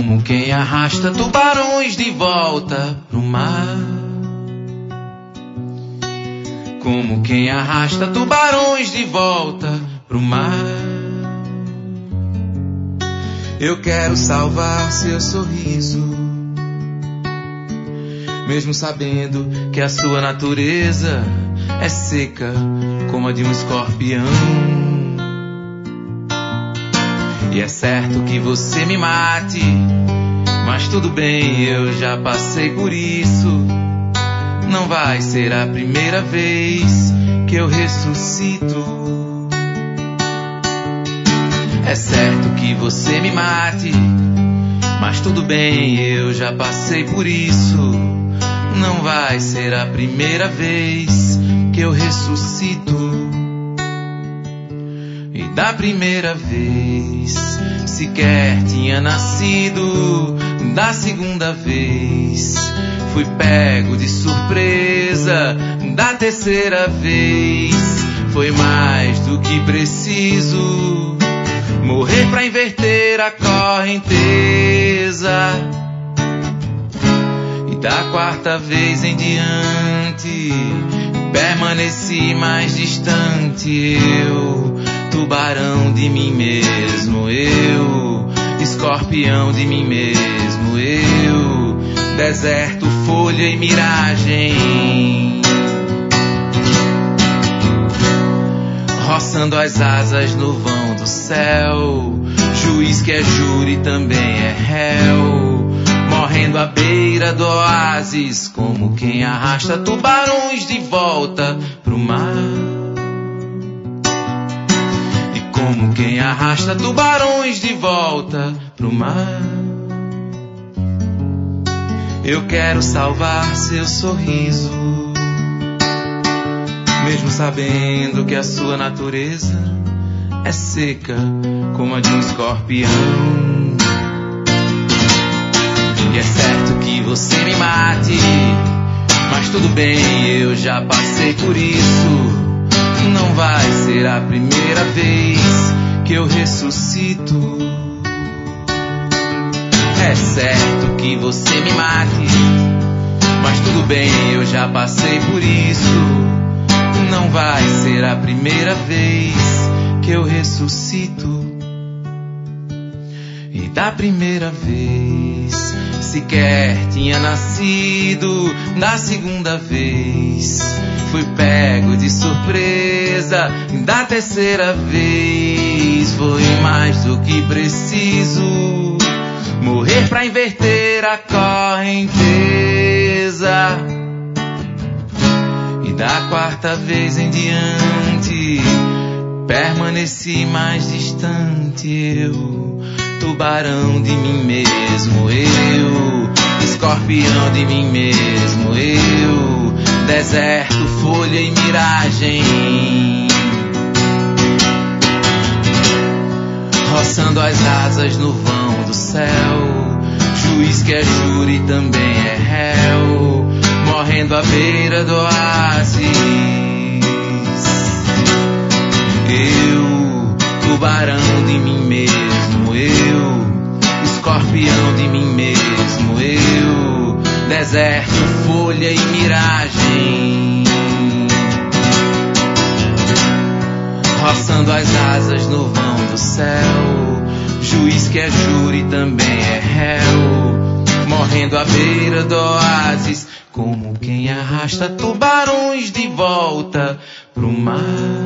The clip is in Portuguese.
como quem arrasta tubarões de volta pro mar. Como quem arrasta tubarões de volta pro mar. Eu quero salvar seu sorriso, mesmo sabendo que a sua natureza é seca como a de um escorpião. E é certo que você me mate, mas tudo bem, eu já passei por isso. Não vai ser a primeira vez que eu ressuscito. É certo que você me mate, mas tudo bem, eu já passei por isso. Não vai ser a primeira vez que eu ressuscito. E da primeira vez sequer tinha nascido. Da segunda vez fui pego de surpresa. Da terceira vez foi mais do que preciso. Morrer pra inverter a correnteza. E da quarta vez em diante permaneci mais distante. Eu, tubarão de mim mesmo, eu, escorpião de mim mesmo, eu, deserto, folha e miragem, roçando as asas no vão do céu, juiz que é júri também é réu, morrendo à beira do oásis, como quem arrasta tubarões de volta pro mar. E como quem arrasta tubarões de volta pro mar. Eu quero salvar seu sorriso, mesmo sabendo que a sua natureza é seca como a de um escorpião. E é certo que você me mate, mas tudo bem, eu já passei por isso. Não vai ser a primeira vez que eu ressuscito. É certo que você me mate, mas tudo bem, eu já passei por isso. Não vai ser a primeira vez que eu ressuscito. E da primeira vez sequer tinha nascido. Da segunda vez fui pego de surpresa. Da terceira vez foi mais do que preciso. Morrer pra inverter a correnteza. E da quarta vez em diante permaneci mais distante. Eu, tubarão de mim mesmo, eu, escorpião de mim mesmo, eu, deserto, folha e miragem, roçando as asas no vão do céu, juiz que é júri também é réu, morrendo à beira do oásis. Eu, tubarão de mim mesmo, eu, escorpião de mim mesmo, eu, deserto, folha e miragem, roçando as asas no vão do céu, juiz que é júri também é réu, morrendo à beira do oásis, como quem arrasta tubarões de volta pro mar.